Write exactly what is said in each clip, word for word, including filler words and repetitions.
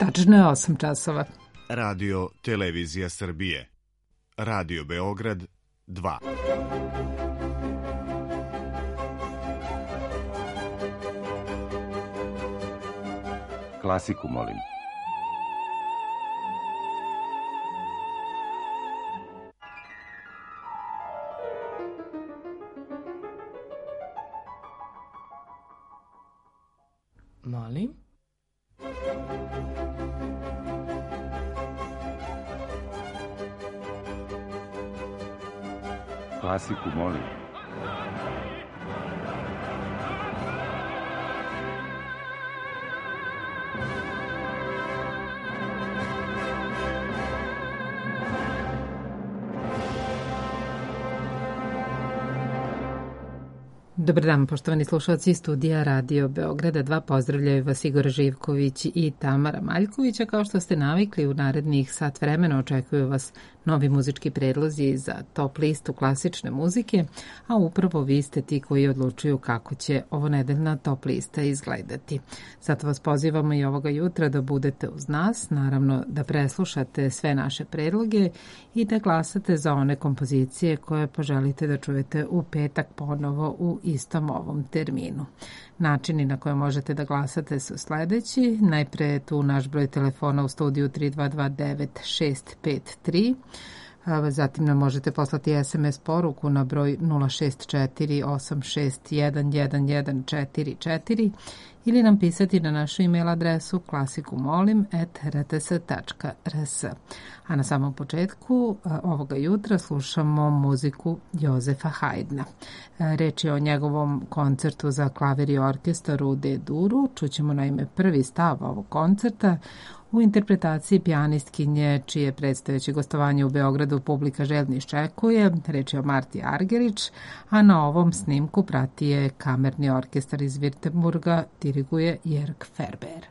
Tačno je osam časova. Radio Televizija Srbije. Radio Beograd dva. Klasiku, molim. Molim. Klasiku, molim. Dobar dan, poštovani slušalci studija Radio Beograda dva. Pozdravljaju vas Igor Živković i Tamara Maljkovića. Kao što ste navikli, u narednih sat vremena očekuju vas novi muzički predlozi za top listu klasične muzike, a upravo vi ste ti koji odlučuju kako će ovo nedeljna top lista izgledati. Zato vas pozivamo i ovoga jutra da budete uz nas, naravno da preslušate sve naše predloge i da glasate za one kompozicije koje poželite da čujete u petak ponovo u istom ovom terminu. Načini na koje možete da glasate su sledeći. Najpre je tu naš broj telefona u studiju tri dva dva devet šest pet tri. Zatim nam možete poslati es em es poruku na broj nula šest četiri osam šest jedan jedan jedan četiri četiri ili nam pisati na našu e-mail adresu klasikumolim at r t s tačka r s. A na samom početku ovoga jutra slušamo muziku Jozefa Hajdna. Reč je o njegovom koncertu za klavir i orkestar u D-duru. Čućemo naime prvi stav ovog koncerta u interpretaciji pijanistkinje čije predstojeće gostovanje u Beogradu publika željno iščekuje. Reč je o Marti Argerić, a na ovom snimku prati je kamerni orkestar iz Virtemburga, diriguje Jörg Ferber.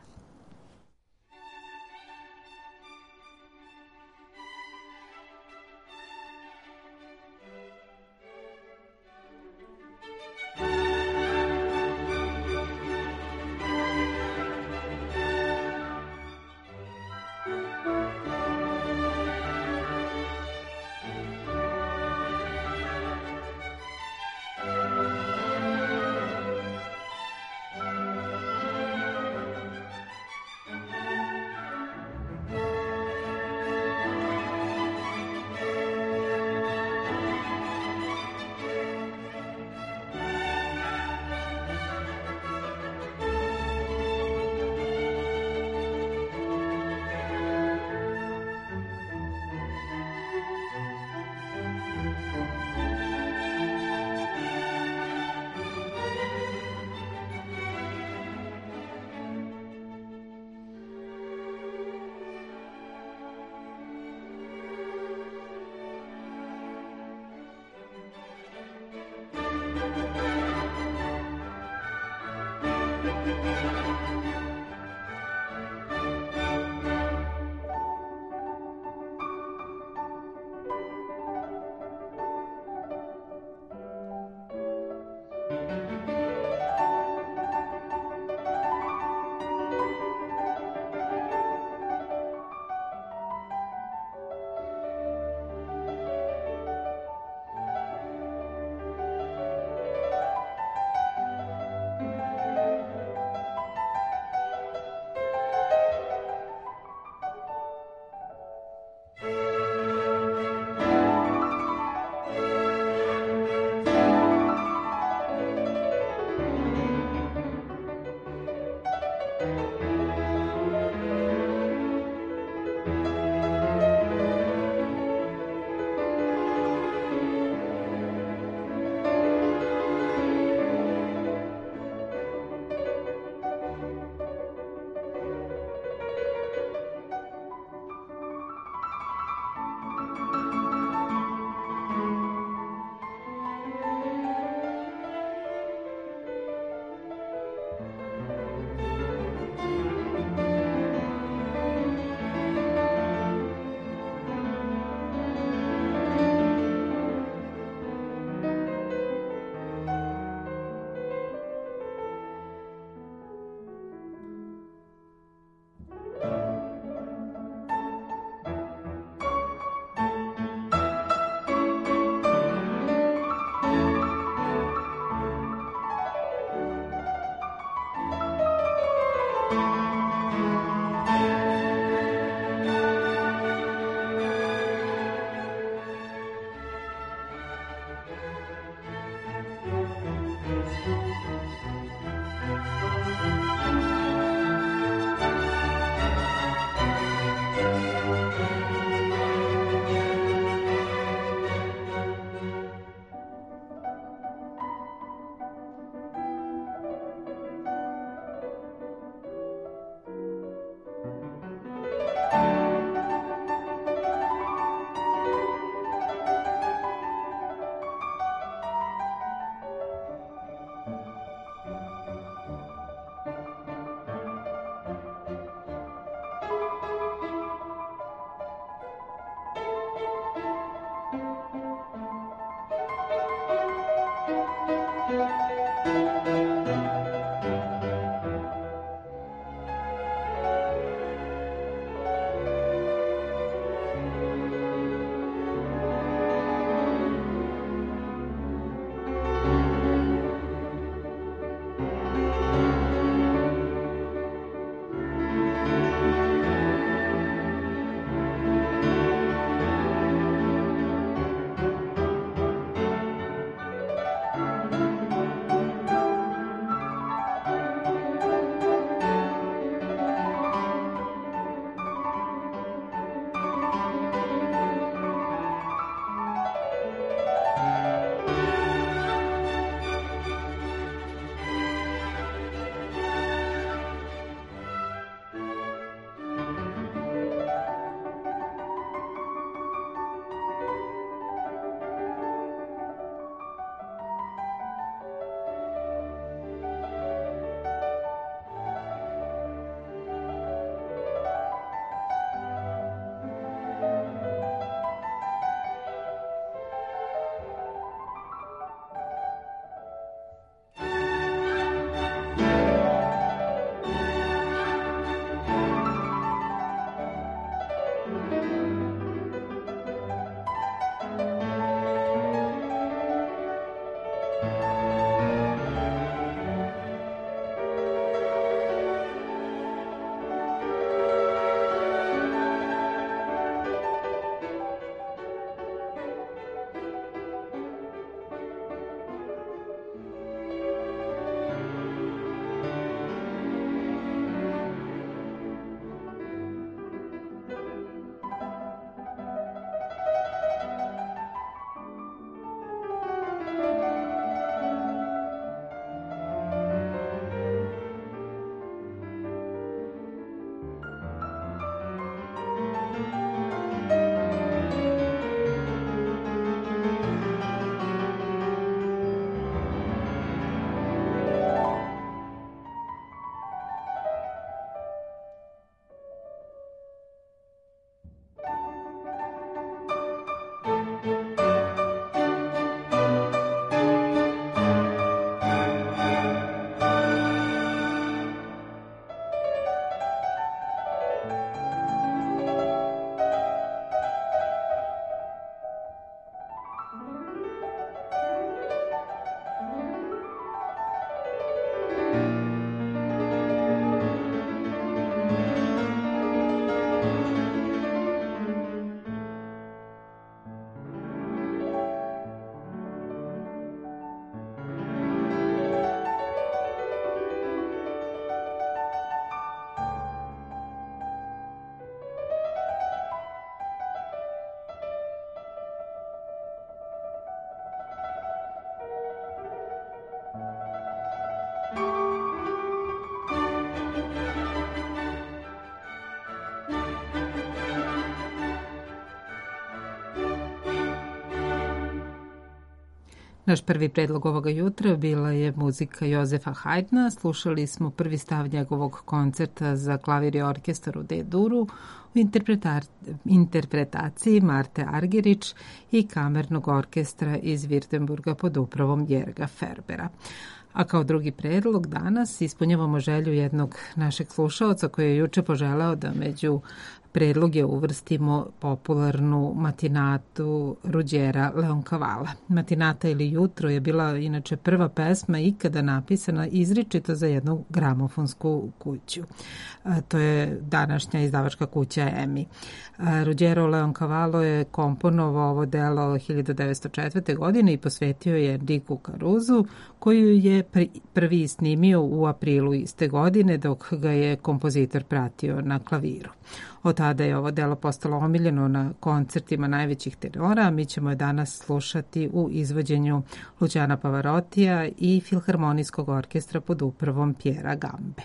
Naš prvi predlog ovoga jutra bila je muzika Jozefa Haydna. Slušali smo prvi stav njegovog koncerta za klavir i orkestar u D-duru u interpreta interpretaciji Marte Argerić i kamernog orkestra iz Virtemburga pod upravom Jerga Ferbera. A kao drugi predlog danas ispunjavamo želju jednog našeg slušaoca koji je juče poželeo da među predloge uvrstimo popularnu matinatu Ruđera Leoncavala. Matinata ili jutro je bila inače prva pesma ikada napisana izričito za jednu gramofonsku kuću. A, to je današnja izdavačka kuća EMI. A, Ruđero Leoncavalo je komponovao ovo delo hiljadu devetsto četvrte. godine i posvetio je Enriku Caruzu, koju je prvi snimio u aprilu iste godine dok ga je kompozitor pratio na klaviru. Od tada je ovo delo postalo omiljeno na koncertima najvećih tenora, a mi ćemo je danas slušati u izvođenju Luciana Pavarotija i Filharmonijskog orkestra pod upravom Piera Gambe.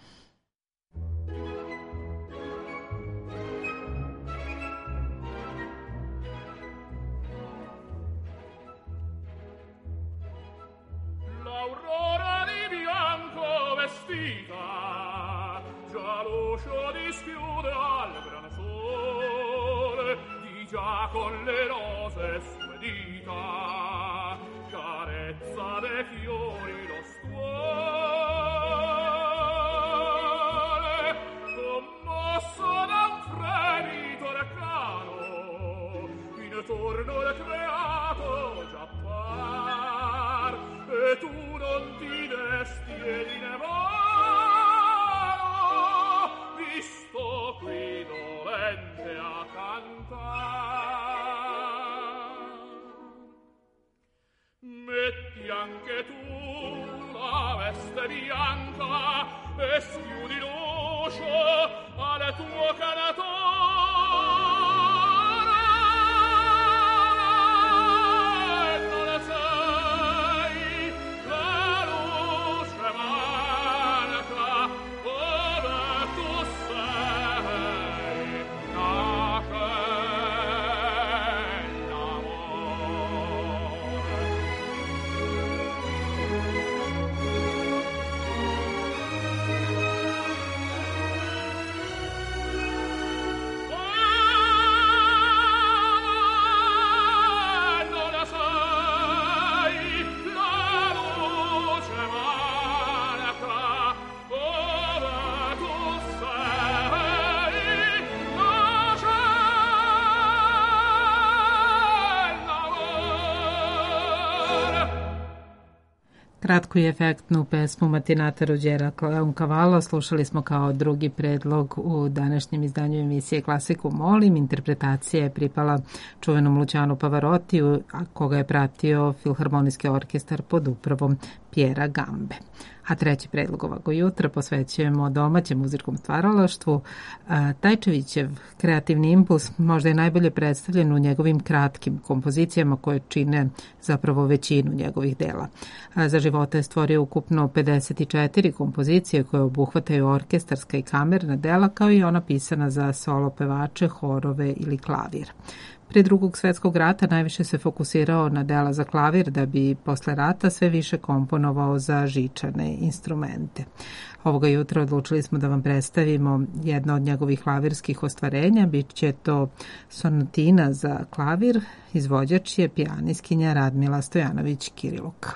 L'aurora di bianco vestita, già l'uscio dischiude al gran sole, di già con le rose sue dita, carezza dei fiori lo stuole, commosso da un fremito arcano, intorno al creato già par, e tu non ti desti e di nemano, visto qui dolente a cantar. Metti anche tu la veste bianca e schiudi l'uscio al tuo canatore. Non sai la luce manca ove tu sei, nasce Kratku i efektnu pesmu Matinata Ruđera Leoncavala slušali smo kao drugi predlog u današnjem izdanju emisije Klasiku molim. Interpretacija je pripala čuvenom Lucianu Pavarotiju, a koga je pratio Filharmonijski orkestar pod upravom Piera Gambe. A treći predlog ovog jutra posvećujemo domaćem muzičkom stvaralaštvu. Tajčevićev kreativni impuls možda je najbolje predstavljen u njegovim kratkim kompozicijama koje čine zapravo većinu njegovih dela. Za života je stvorio ukupno pedeset četiri kompozicije koje obuhvataju orkestarska i kamerna dela, kao i ona pisana za solo pevače, horove ili klavir. Pre drugog svetskog rata najviše se fokusirao na dela za klavir, da bi posle rata sve više komponovao za žičane instrumente. Ovoga jutra odlučili smo da vam predstavimo jedno od njegovih klavirskih ostvarenja. Biće to sonatina za klavir. Izvođač je pijanistkinja Radmila Stojanović-Kiriluk.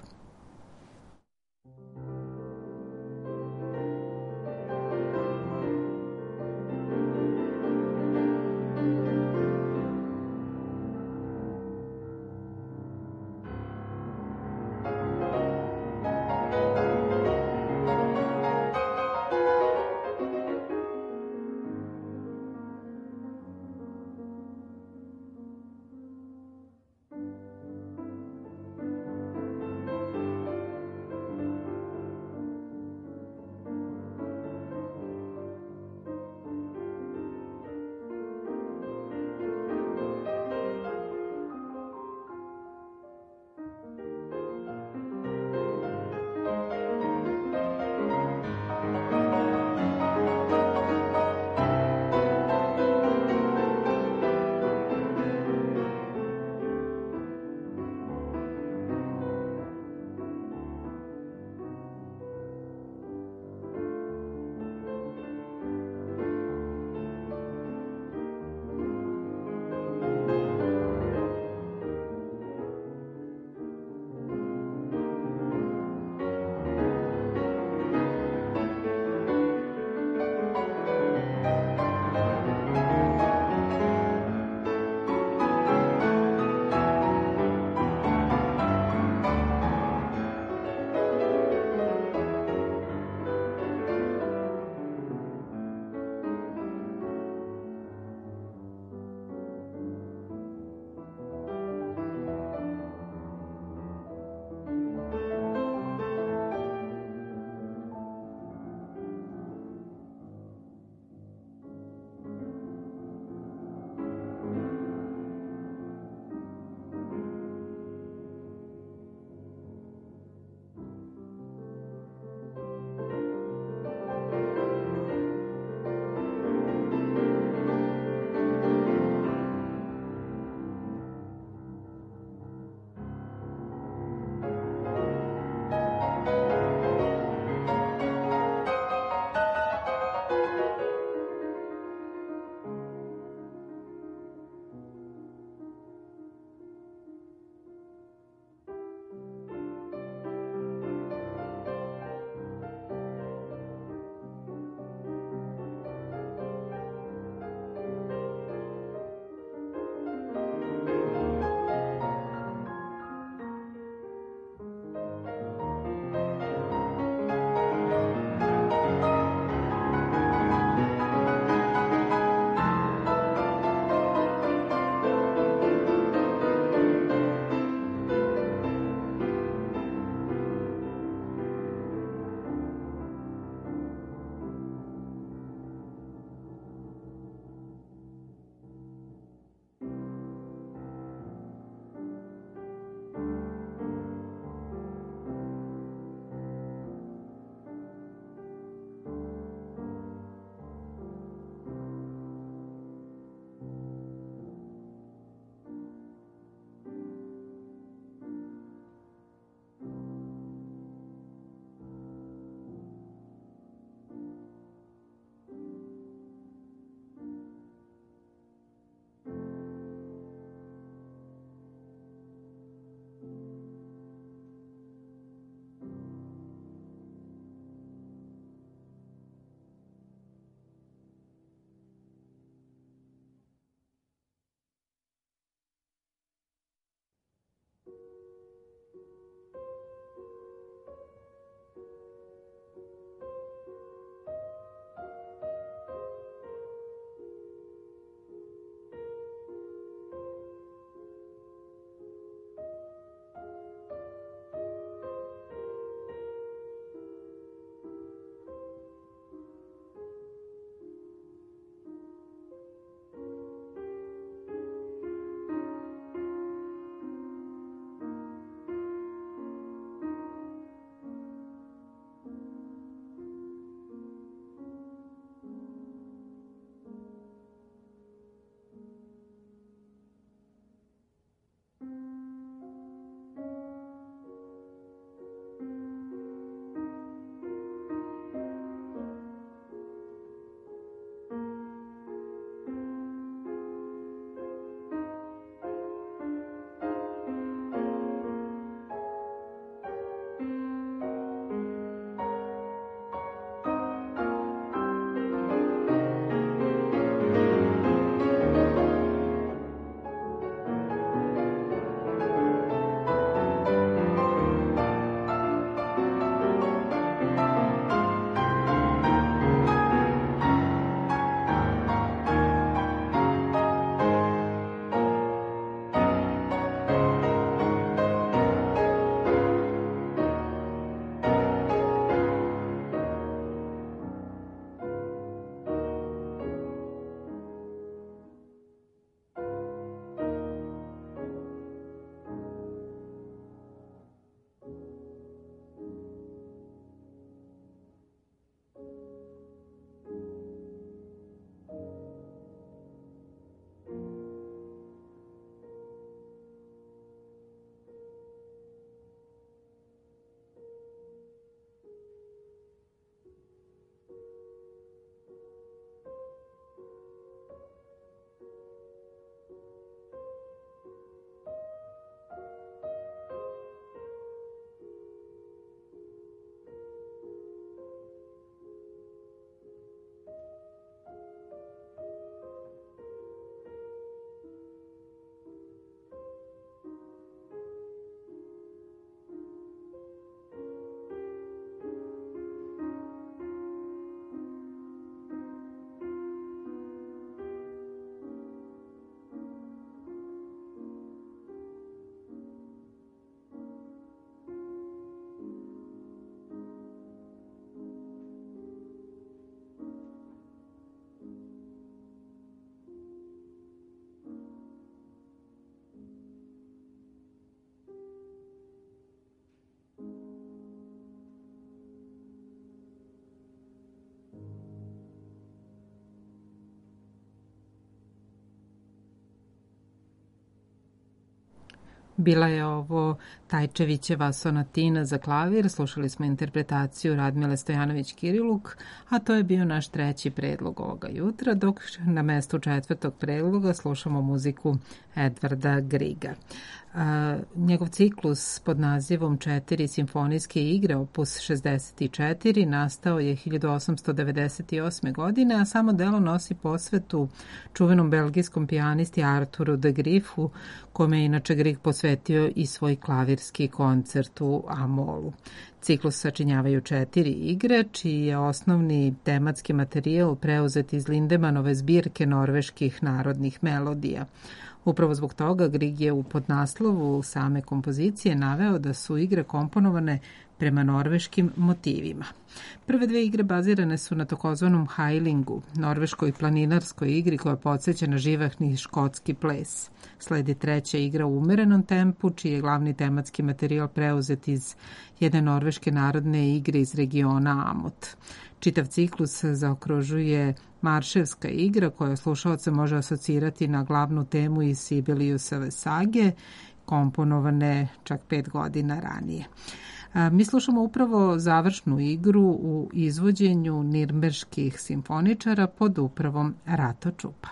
Bila je ovo Tajčevićeva sonatina za klavir, slušali smo interpretaciju Radmile Stojanović-Kiriluk, a to je bio naš treći predlog ovoga jutra, dok na mestu četvrtog predloga slušamo muziku Edvarda Griga. A, njegov ciklus pod nazivom Četiri simfonijske igre, opus šezdeset četiri, nastao je hiljadu osamsto devedeset osme. godine, a samo delo nosi posvetu čuvenom belgijskom pijanisti Arturu de Griffu, kome je inače Grieg posvetio i svoj klavirski koncert u A-molu. Ciklus sačinjavaju četiri igre, čiji je osnovni tematski materijal preuzet iz Lindemanove zbirke norveških narodnih melodija. Upravo zbog toga Grieg je u podnaslovu same kompozicije naveo da su igre komponovane prema norveškim motivima. Prve dve igre bazirane su na takozvanom hajlingu, norveškoj planinarskoj igri koja podsjeća na živahni škotski ples. Sledi treća igra u umerenom tempu, čiji je glavni tematski materijal preuzet iz jedne norveške narodne igre iz regiona Amot. Čitav ciklus zaokružuje marševska igra koja slušaoca može asocirati na glavnu temu iz Sibeliusove sage, komponovane čak pet godina ranije. Mi slušamo upravo završnu igru u izvođenju nirnberških simfoničara pod upravom Rato Čupa.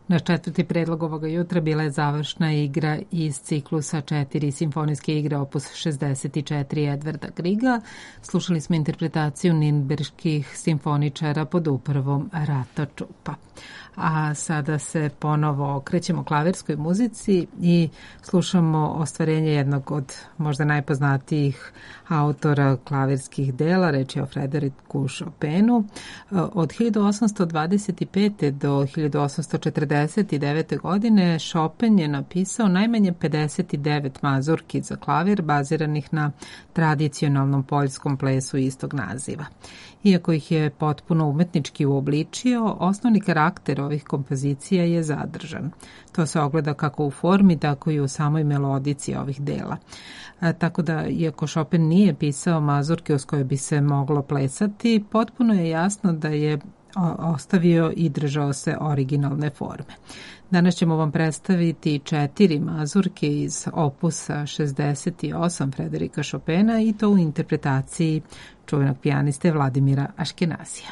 Naš četvrti predlog ovoga jutra bila je završna igra iz ciklusa četiri simfonijske igre opus šezdeset četiri Edvarda Griga. Slušali smo interpretaciju ninberških simfoničara pod upravom Rata Čupa. A sada se ponovo okrećemo klavirskoj muzici i slušamo ostvarenje jednog od možda najpoznatijih autora klavirskih dela, reč je o Frederiku Chopinu. Od hiljadu osamsto dvadeset pete do hiljadu osamsto četrdeset devete godine Chopin je napisao najmanje pedeset devet mazurki za klavir baziranih na tradicionalnom poljskom plesu istog naziva. Iako ih je potpuno umetnički uobličio, osnovni karakter ovih kompozicija je zadržan. To se ogleda kako u formi, tako i u samoj melodici ovih dela. A, tako da, iako Chopin nije pisao mazurke uz koje bi se moglo plesati, potpuno je jasno da je ostavio i držao se originalne forme. Danas ćemo vam predstaviti četiri mazurke iz opusa šezdeset osam Frederika Chopina i to u interpretaciji čuvenog pijaniste Vladimira Aškenazija.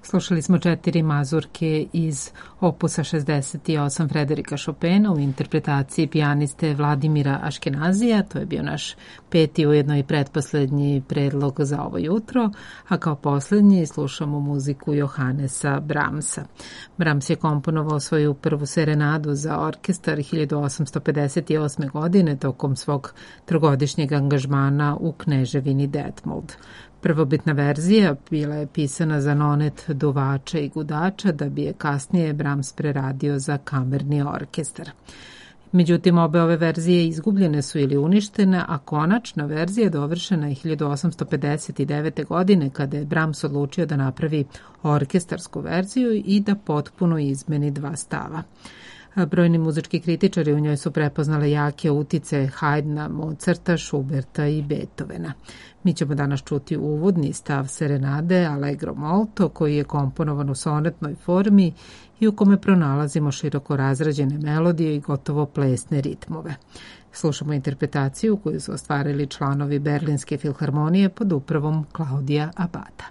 Slušali smo četiri mazurke iz opusa šezdeset osam Frederika Chopina u interpretaciji pijaniste Vladimira Aškenazija. To je bio naš peti, ujedno i pretposlednji predlog za ovo jutro, a kao poslednji slušamo muziku Johannesa Brahmsa. Brahms je komponovao svoju prvu serenadu za orkestar hiljadu osamsto pedeset osme. godine tokom svog trogodišnjeg angažmana u Kneževini Detmold. Prvobitna verzija bila je pisana za nonet duvača i gudača, da bi je kasnije Brahms preradio za kamerni orkestar. Međutim, obe ove verzije izgubljene su ili uništene, a konačna verzija dovršena je hiljadu osamsto pedeset devete. godine, kada je Brahms odlučio da napravi orkestarsku verziju i da potpuno izmeni dva stava. Brojni muzički kritičari u njoj su prepoznali jake utice Haydna, Mozarta, Schuberta i Beethovena. Mi ćemo danas čuti uvodni stav serenade Allegro molto, koji je komponovan u sonetnoj formi i u kome pronalazimo široko razrađene melodije i gotovo plesne ritmove. Slušamo interpretaciju koju su ostvarili članovi Berlinske filharmonije pod upravom Klaudija Abada.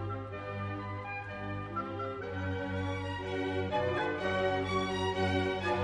Thank you.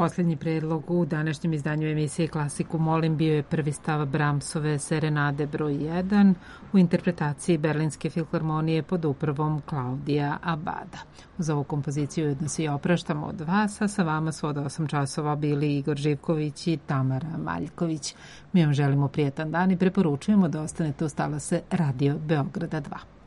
Posljednji predlog u današnjem izdanju emisije Klasiku molim bio je prvi stav Brahmsove Serenade broj jedan u interpretaciji Berlinske filharmonije pod upravom Klaudija Abada. Uz ovu kompoziciju jedno se i opraštamo od vas, a sa vama su od osam časova bili Igor Živković i Tamara Maljković. Mi vam želimo prijetan dan i preporučujemo da ostanete uz talase Radio Beograda dva.